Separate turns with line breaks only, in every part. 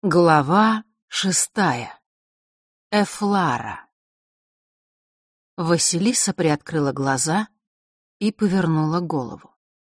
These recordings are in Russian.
Глава 6. Эфлара. Василиса приоткрыла глаза и повернула голову.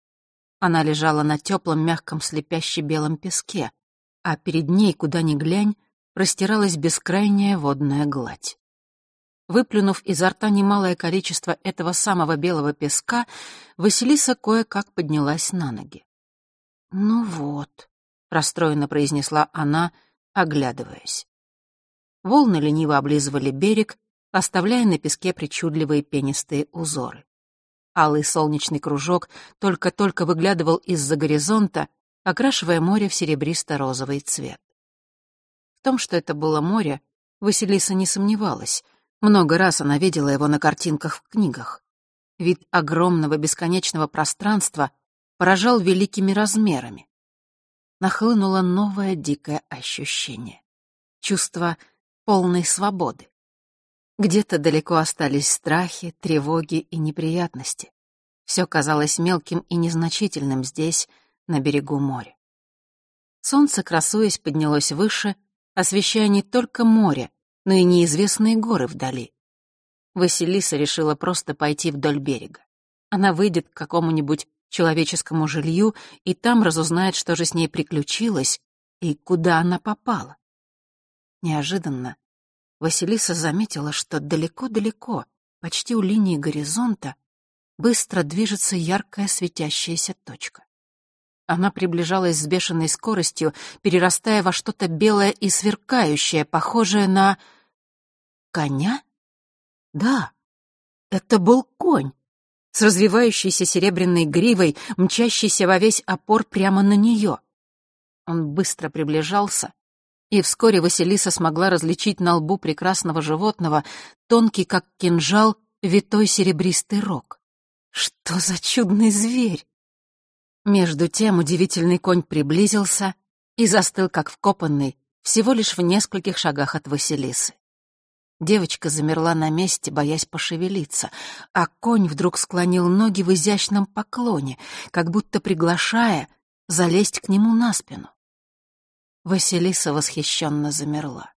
Она лежала на теплом, мягком, слепяще белом песке, а перед ней, куда ни глянь, простиралась бескрайняя водная гладь. Выплюнув изо рта немалое количество этого самого белого песка, Василиса кое-как поднялась на ноги. «Ну вот», — расстроенно произнесла она, оглядываясь. Волны лениво облизывали берег, оставляя на песке причудливые пенистые узоры. Алый солнечный кружок только-только выглядывал из-за горизонта, окрашивая море в серебристо-розовый цвет. В том, что это было море, Василиса не сомневалась. Много раз она видела его на картинках в книгах. Вид огромного бесконечного пространства поражал великими размерами. Нахлынуло новое дикое ощущение. Чувство полной свободы. Где-то далеко остались страхи, тревоги и неприятности. Все казалось мелким и незначительным здесь, на берегу моря. Солнце, красуясь, поднялось выше, освещая не только море, но и неизвестные горы вдали. Василиса решила просто пойти вдоль берега. Она выйдет к какому-нибудь человеческому жилью и там разузнает, что же с ней приключилось и куда она попала. Неожиданно Василиса заметила, что далеко-далеко, почти у линии горизонта, быстро движется яркая светящаяся точка. Она приближалась с бешеной скоростью, перерастая во что-то белое и сверкающее, похожее на... коня? Да, это был конь, с развивающейся серебряной гривой, мчащейся во весь опор прямо на нее. Он быстро приближался, и вскоре Василиса смогла различить на лбу прекрасного животного тонкий, как кинжал, витой серебристый рог. Что за чудный зверь! Между тем удивительный конь приблизился и застыл, как вкопанный, всего лишь в нескольких шагах от Василисы. Девочка замерла на месте, боясь пошевелиться, а конь вдруг склонил ноги в изящном поклоне, как будто приглашая залезть к нему на спину. Василиса восхищенно замерла.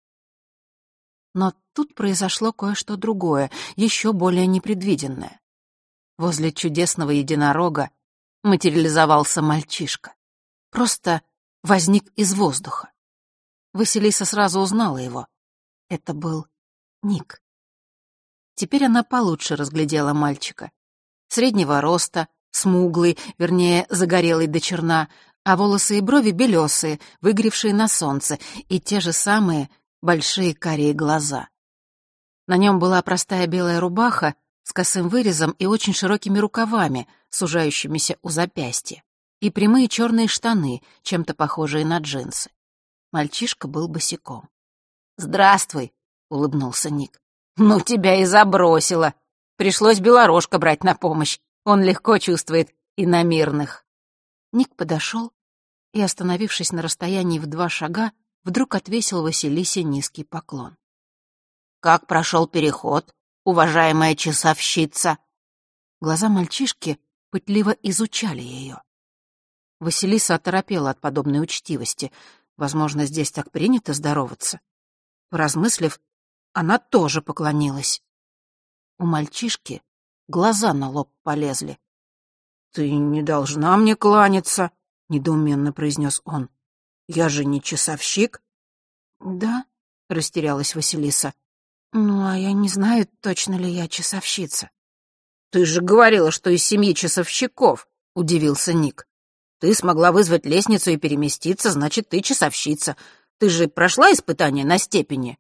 Но тут произошло кое-что другое, еще более непредвиденное. Возле чудесного единорога материализовался мальчишка. Просто возник из воздуха. Василиса сразу узнала его. Это был Ник. Теперь она получше разглядела мальчика. Среднего роста, смуглый, вернее, загорелый до черна, а волосы и брови белесые, выгоревшие на солнце, и те же самые большие карие глаза. На нем была простая белая рубаха с косым вырезом и очень широкими рукавами, сужающимися у запястья, и прямые черные штаны, чем-то похожие на джинсы. Мальчишка был босиком. «Здравствуй», — улыбнулся Ник. «Ну, тебя и забросило. Пришлось Белорожка брать на помощь. Он легко чувствует иномирных». Ник подошел и, остановившись на расстоянии в 2 шага, вдруг отвесил Василисе низкий поклон. «Как прошел переход, уважаемая часовщица?» Глаза мальчишки пытливо изучали ее. Василиса оторопела от подобной учтивости. Возможно, здесь так принято здороваться. Поразмыслив, она тоже поклонилась. У мальчишки глаза на лоб полезли. «Ты не должна мне кланяться», — недоуменно произнес он. «Я же не часовщик». «Да?» — растерялась Василиса. «Ну, а я не знаю, точно ли я часовщица». «Ты же говорила, что из семьи часовщиков», — удивился Ник. «Ты смогла вызвать лестницу и переместиться, значит, ты часовщица. Ты же прошла испытание на степени?»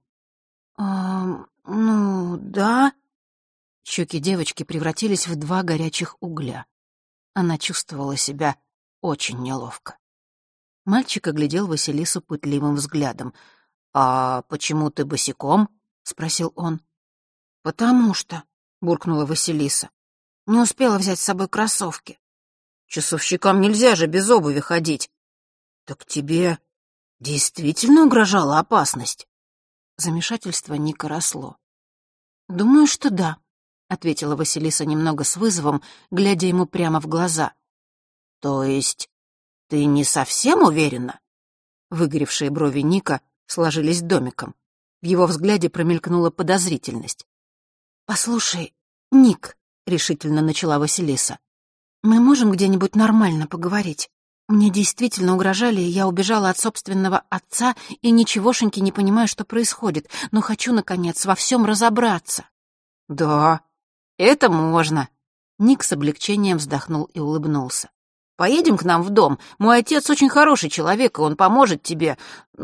Ну, да». Щеки девочки превратились в 2 горячих угля. Она чувствовала себя очень неловко. Мальчик оглядел Василису пытливым взглядом. «А почему ты босиком?» — спросил он. «Потому что», — буркнула Василиса, — «не успела взять с собой кроссовки». «Часовщикам нельзя же без обуви ходить». «Так тебе действительно угрожала опасность?» Замешательство Ника росло. «Думаю, что да», — ответила Василиса немного с вызовом, глядя ему прямо в глаза. «То есть ты не совсем уверена?» Выгоревшие брови Ника сложились домиком. В его взгляде промелькнула подозрительность. «Послушай, Ник», — решительно начала Василиса, «мы можем где-нибудь нормально поговорить? Мне действительно угрожали, и я убежала от собственного отца и ничегошеньки не понимаю, что происходит, но хочу, наконец, во всем разобраться». «Да, это можно». Ник с облегчением вздохнул и улыбнулся. «Поедем к нам в дом. Мой отец очень хороший человек, и он поможет тебе,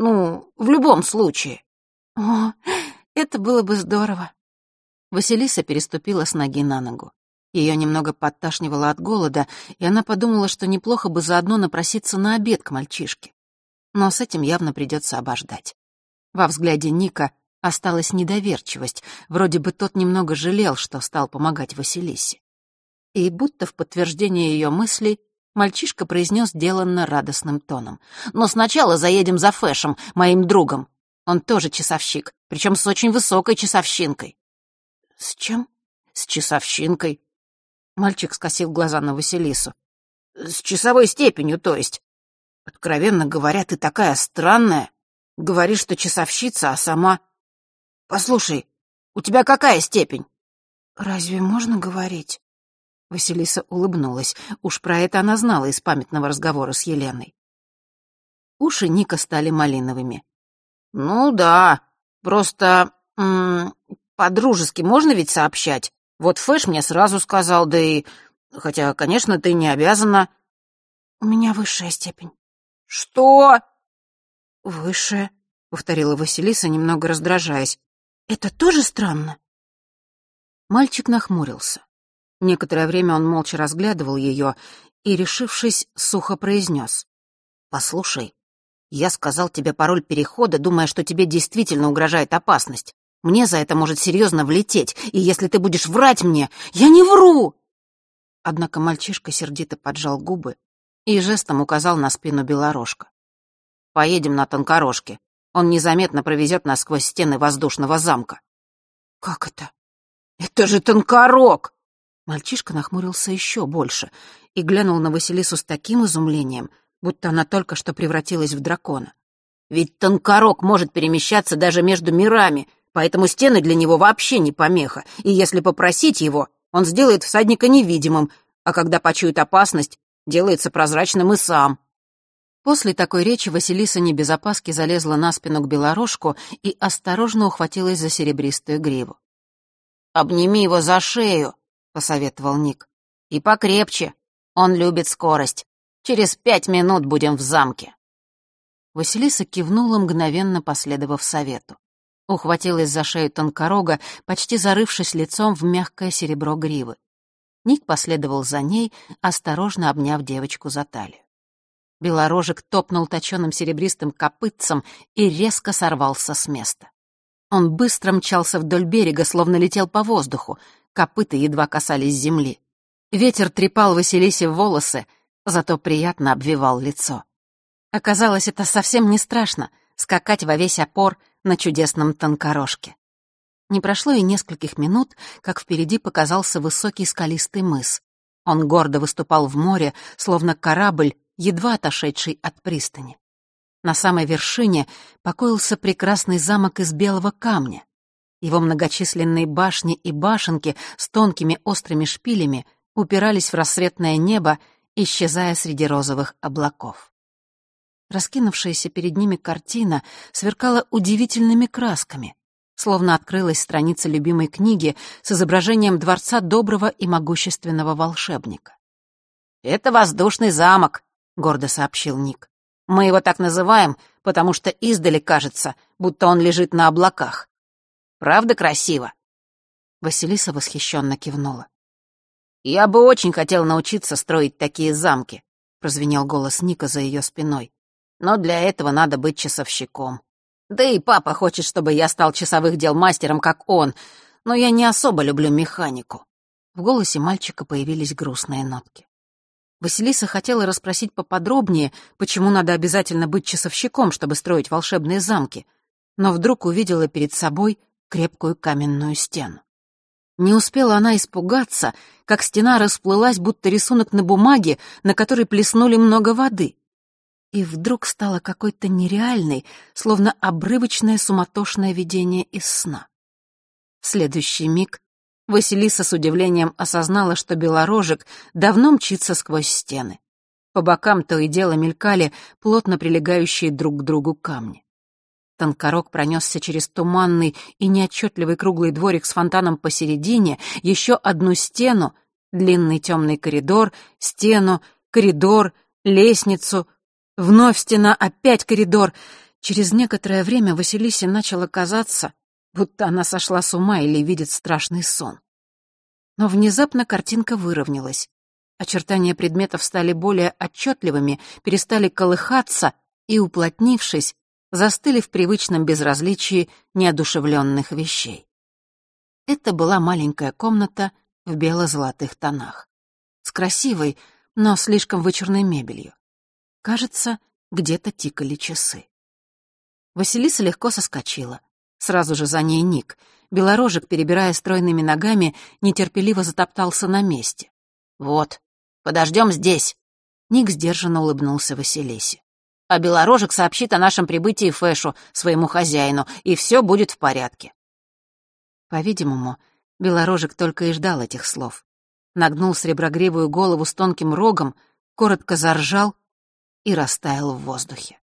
в любом случае». «О, это было бы здорово». Василиса переступила с ноги на ногу. Ее немного подташнивало от голода, и она подумала, что неплохо бы заодно напроситься на обед к мальчишке. Но с этим явно придется обождать. Во взгляде Ника осталась недоверчивость, вроде бы тот немного жалел, что стал помогать Василисе. И будто в подтверждение ее мыслей мальчишка произнес деланно радостным тоном. «Но сначала заедем за Фэшем, моим другом. Он тоже часовщик, причем с очень высокой часовщинкой». «С чем?» «С часовщинкой». Мальчик скосил глаза на Василису. «С часовой степенью, то есть. Откровенно говоря, ты такая странная. Говоришь, что часовщица, а сама... Послушай, у тебя какая степень?» «Разве можно говорить?» Василиса улыбнулась. Уж про это она знала из памятного разговора с Еленой. Уши Ника стали малиновыми. «Ну да, просто... по-дружески можно ведь сообщать? Вот Фэш мне сразу сказал, да и... Хотя, конечно, ты не обязана...» «У меня высшая степень». «Что?» «Высшая», — повторила Василиса, немного раздражаясь. «Это тоже странно?» Мальчик нахмурился. Некоторое время он молча разглядывал ее и, решившись, сухо произнес. «Послушай, я сказал тебе пароль перехода, думая, что тебе действительно угрожает опасность. Мне за это может серьезно влететь, и если ты будешь врать мне, я не вру!» Однако мальчишка сердито поджал губы и жестом указал на спину Белорожка. «Поедем на Тонкорожке. Он незаметно провезет нас сквозь стены воздушного замка». «Как это?» «Это же Тонкорог!» Мальчишка нахмурился еще больше и глянул на Василису с таким изумлением, будто она только что превратилась в дракона. «Ведь Тонкорог может перемещаться даже между мирами, поэтому стены для него вообще не помеха, и если попросить его, он сделает всадника невидимым, а когда почует опасность, делается прозрачным и сам». После такой речи Василиса не без опаски залезла на спину к Белорожку и осторожно ухватилась за серебристую гриву. «Обними его за шею», — посоветовал Ник. «И покрепче. Он любит скорость. Через 5 минут будем в замке». Василиса кивнула, мгновенно последовав совету. Ухватилась за шею Тонкорога, почти зарывшись лицом в мягкое серебро гривы. Ник последовал за ней, осторожно обняв девочку за талию. Белорожек топнул точёным серебристым копытцем и резко сорвался с места. Он быстро мчался вдоль берега, словно летел по воздуху, копыта едва касались земли. Ветер трепал Василисе волосы, зато приятно обвивал лицо. Оказалось, это совсем не страшно — скакать во весь опор на чудесном Тонкорожке. Не прошло и нескольких минут, как впереди показался высокий скалистый мыс. Он гордо выступал в море, словно корабль, едва отошедший от пристани. На самой вершине покоился прекрасный замок из белого камня. Его многочисленные башни и башенки с тонкими острыми шпилями упирались в рассветное небо, исчезая среди розовых облаков. Раскинувшаяся перед ними картина сверкала удивительными красками, словно открылась страница любимой книги с изображением дворца доброго и могущественного волшебника. «Это воздушный замок», — гордо сообщил Ник. «Мы его так называем, потому что издали кажется, будто он лежит на облаках. Правда красиво?» Василиса восхищенно кивнула. «Я бы очень хотел научиться строить такие замки», — прозвенел голос Ника за ее спиной. «Но для этого надо быть часовщиком. Да и папа хочет, чтобы я стал часовых дел мастером, как он, но я не особо люблю механику». В голосе мальчика появились грустные нотки. Василиса хотела расспросить поподробнее, почему надо обязательно быть часовщиком, чтобы строить волшебные замки, но вдруг увидела перед собой крепкую каменную стену. Не успела она испугаться, как стена расплылась, будто рисунок на бумаге, на которой плеснули много воды. и вдруг стало какой-то нереальной, словно обрывочное суматошное видение из сна. В следующий миг Василиса с удивлением осознала, что Белорожек давно мчится сквозь стены. По бокам то и дело мелькали плотно прилегающие друг к другу камни. Тонкорог пронесся через туманный и неотчетливый круглый дворик с фонтаном посередине, еще одну стену, длинный темный коридор, стену, коридор, лестницу, вновь стена, опять коридор. Через некоторое время Василисе начало казаться, будто она сошла с ума или видит страшный сон. Но внезапно картинка выровнялась. Очертания предметов стали более отчетливыми, перестали колыхаться и, уплотнившись, застыли в привычном безразличии неодушевленных вещей. Это была маленькая комната в бело-золотых тонах, с красивой, но слишком вычурной мебелью. Кажется, где-то тикали часы. Василиса легко соскочила. Сразу же за ней Ник. Белорожек, перебирая стройными ногами, нетерпеливо затоптался на месте. «Вот, подождем здесь». Ник сдержанно улыбнулся Василисе. «А Белорожек сообщит о нашем прибытии Фэшу, своему хозяину, и все будет в порядке». По-видимому, Белорожек только и ждал этих слов. Нагнул среброгривую голову с тонким рогом, коротко заржал и растаял в воздухе.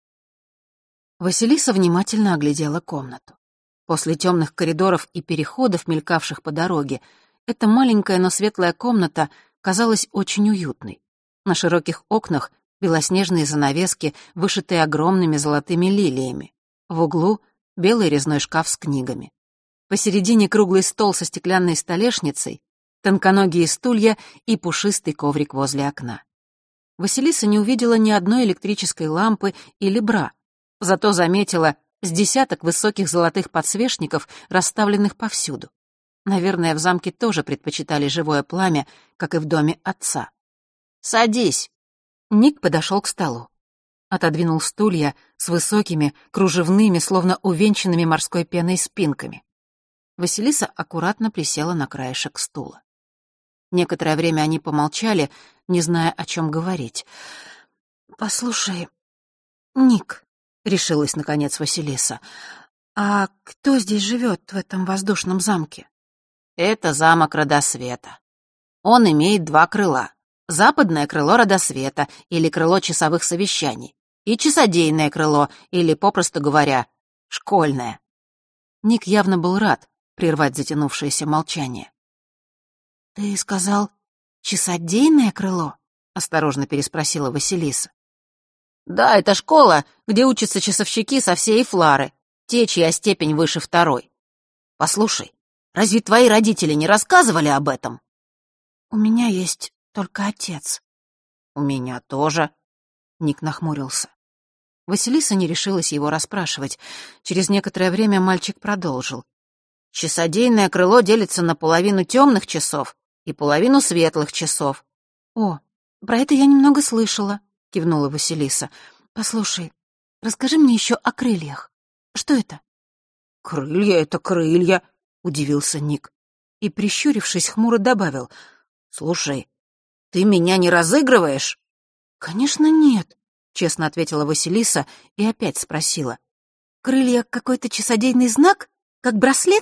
Василиса внимательно оглядела комнату. После темных коридоров и переходов, мелькавших по дороге, эта маленькая, но светлая комната казалась очень уютной. На широких окнах белоснежные занавески, вышитые огромными золотыми лилиями. В углу — белый резной шкаф с книгами. Посередине круглый стол со стеклянной столешницей, тонконогие стулья и пушистый коврик возле окна. Василиса не увидела ни одной электрической лампы или бра, зато заметила с десяток высоких золотых подсвечников, расставленных повсюду. Наверное, в замке тоже предпочитали живое пламя, как и в доме отца. «Садись!» Ник подошел к столу. Отодвинул стулья с высокими, кружевными, словно увенчанными морской пеной спинками. Василиса аккуратно присела на краешек стула. Некоторое время они помолчали, не зная, о чем говорить. «Послушай, Ник», — решилась, наконец, Василиса, «а кто здесь живет в этом воздушном замке?» «Это замок Родосвета. Он имеет два крыла. Западное крыло Родосвета, или крыло часовых совещаний, и часодейное крыло, или, попросту говоря, школьное». Ник явно был рад прервать затянувшееся молчание. «Ты сказал, часодейное крыло?» — осторожно переспросила Василиса. «Да, это школа, где учатся часовщики со всей Флары, те, чья степень выше второй. Послушай, разве твои родители не рассказывали об этом?» «У меня есть только отец». «У меня тоже», — Ник нахмурился. Василиса не решилась его расспрашивать. Через некоторое время мальчик продолжил. «Часодейное крыло делится на половину темных часов и половину светлых часов». «О, про это я немного слышала», — кивнула Василиса. «Послушай, расскажи мне еще о крыльях. Что это?» «Крылья — это крылья», — удивился Ник. И, прищурившись, хмуро добавил. «Слушай, ты меня не разыгрываешь?» «Конечно, нет», — честно ответила Василиса и опять спросила. «Крылья — какой-то часодейный знак? Как браслет?»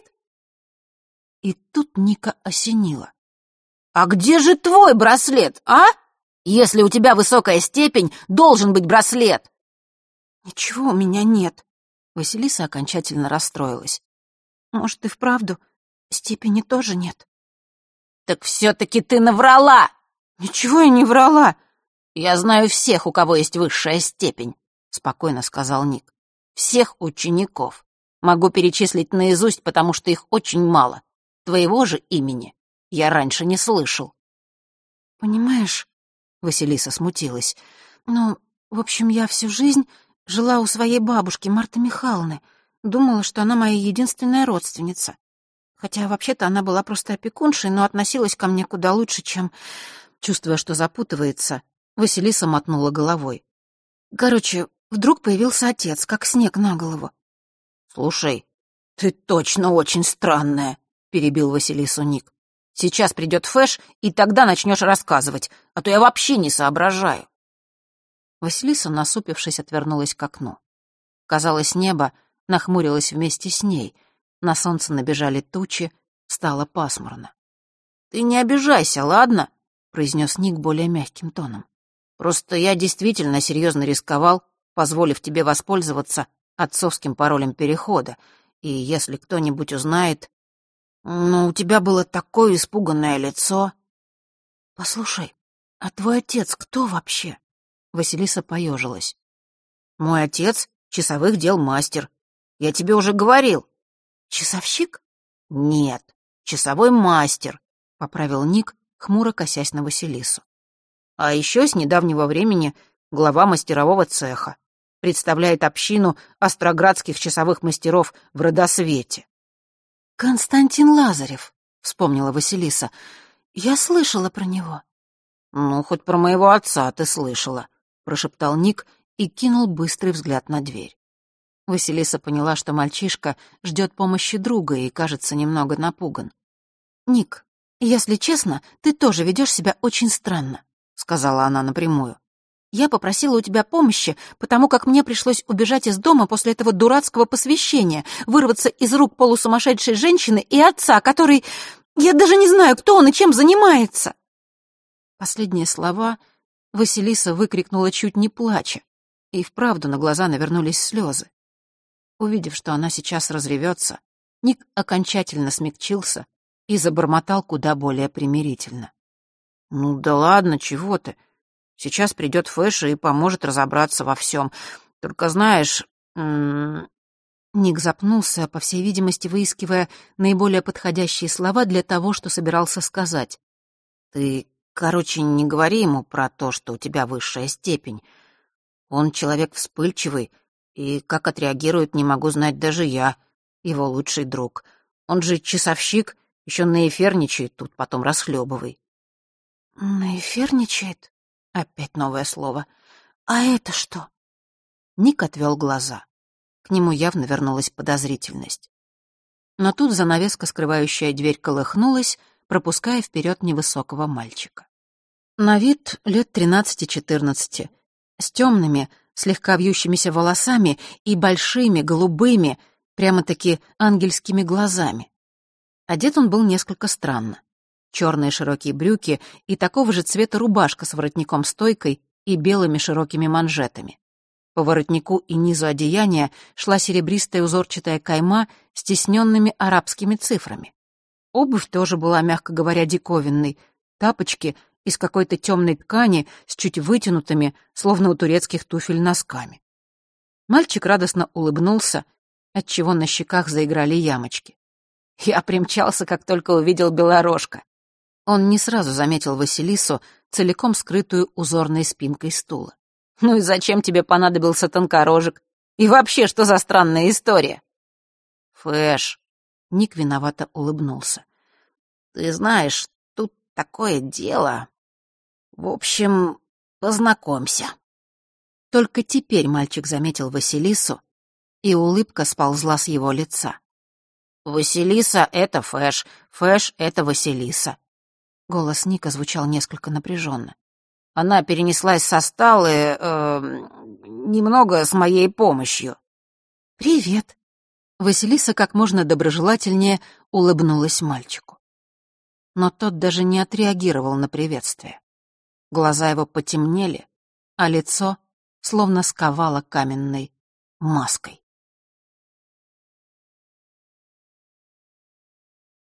И тут Ника осенило. «А где же твой браслет, а? Если у тебя высокая степень, должен быть браслет!» «Ничего у меня нет». Василиса окончательно расстроилась. «Может, и вправду степени тоже нет?» «Так все-таки ты наврала!» «Ничего я не врала!» «Я знаю всех, у кого есть высшая степень», — спокойно сказал Ник. «Всех учеников. Могу перечислить наизусть, потому что их очень мало. Твоего же имени я раньше не слышал». «Понимаешь», — Василиса смутилась, «ну, в общем, я всю жизнь жила у своей бабушки, Марты Михайловны. Думала, что она моя единственная родственница. Хотя вообще-то она была просто опекуншей, но относилась ко мне куда лучше, чем...» Чувствуя, что запутывается, Василиса мотнула головой. «Короче, вдруг появился отец, как снег на голову». «Слушай, ты точно очень странная», — перебил Василису Ник. «Сейчас придет Фэш, и тогда начнешь рассказывать, а то я вообще не соображаю». Василиса, насупившись, отвернулась к окну. Казалось, небо нахмурилось вместе с ней. На солнце набежали тучи, стало пасмурно. «Ты не обижайся, ладно?» — произнес Ник более мягким тоном. «Просто я действительно серьезно рисковал, позволив тебе воспользоваться отцовским паролем перехода. И если кто-нибудь узнает... Ну, у тебя было такое испуганное лицо...» «Послушай, а твой отец кто вообще?» Василиса поежилась. «Мой отец — часовых дел мастер. Я тебе уже говорил». «Часовщик?» «Нет, часовой мастер», — поправил Ник, хмуро косясь на Василису. «А еще с недавнего времени глава мастерового цеха. Представляет общину остроградских часовых мастеров в Родосвете».
«Константин Лазарев», — вспомнила Василиса. «Я слышала про него».
«Ну, хоть про моего отца ты слышала», — прошептал Ник и кинул быстрый взгляд на дверь. Василиса поняла, что мальчишка ждет помощи друга и, кажется, немного напуган.
«Ник, если честно, ты тоже ведешь себя очень странно», — сказала она напрямую. «Я попросила у тебя помощи, потому как мне пришлось убежать из дома после этого дурацкого посвящения, вырваться из рук полусумасшедшей женщины и отца, который... Я даже не знаю, кто он и чем занимается». Последние слова Василиса выкрикнула чуть не плача, и вправду на глаза навернулись слезы. Увидев, что она сейчас разревется, Ник окончательно смягчился и забормотал куда более примирительно.
«Ну да ладно, чего ты? Сейчас придет Фэша и поможет разобраться во всем. Только знаешь...»
Ник запнулся, по всей видимости, выискивая наиболее подходящие слова для того, что собирался сказать.
«Ты, короче, не говори ему про то, что у тебя высшая степень. Он человек вспыльчивый, и как отреагирует, не могу знать даже я, его лучший друг. Он же часовщик, еще наэферничает тут, потом расхлебывай».
«Наэферничает?» Опять новое слово. «А это что?»
Ник отвел глаза. К нему явно вернулась подозрительность. Но тут занавеска, скрывающая дверь, колыхнулась, пропуская вперед невысокого мальчика. На вид лет 13-14, с темными, слегка вьющимися волосами и большими, голубыми, прямо-таки ангельскими глазами. Одет он был несколько странно. Черные широкие брюки и такого же цвета рубашка с воротником-стойкой и белыми широкими манжетами. По воротнику и низу одеяния шла серебристая узорчатая кайма с тисненными арабскими цифрами. Обувь тоже была, мягко говоря, диковинной. Тапочки из какой-то темной ткани с чуть вытянутыми, словно у турецких туфель, носками. Мальчик радостно улыбнулся, отчего на щеках заиграли ямочки. Я примчался, как только увидел Белорожка. Он не сразу заметил Василису, целиком скрытую узорной спинкой стула. «Ну и зачем тебе понадобился тонкорожек? И вообще, что за странная история?» «Фэш», — Ник виновато улыбнулся. «Ты знаешь, тут такое дело. В общем, познакомься». Только теперь мальчик заметил Василису, и улыбка сползла с его лица. «Василиса — это Фэш, Фэш — это Василиса». Голос Ника звучал несколько напряженно. «Она перенеслась со сталы, немного с моей помощью».
«Привет».
Василиса как можно доброжелательнее улыбнулась мальчику. Но тот даже не отреагировал на приветствие. Глаза его потемнели, а лицо словно сковало каменной маской.